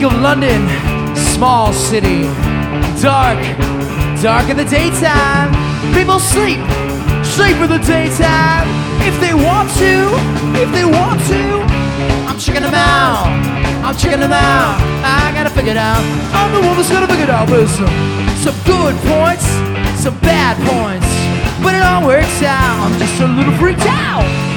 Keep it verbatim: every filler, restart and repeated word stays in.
think of London, small city, dark, dark in the daytime. People sleep, sleep in the daytime. If they want to, if they want to, I'm checking them out, I'm checking them out. I gotta figure it out, I'm the one that's gonna figure it out. With some, some good points, some bad points, but it all works out. I'm just a little freaked out.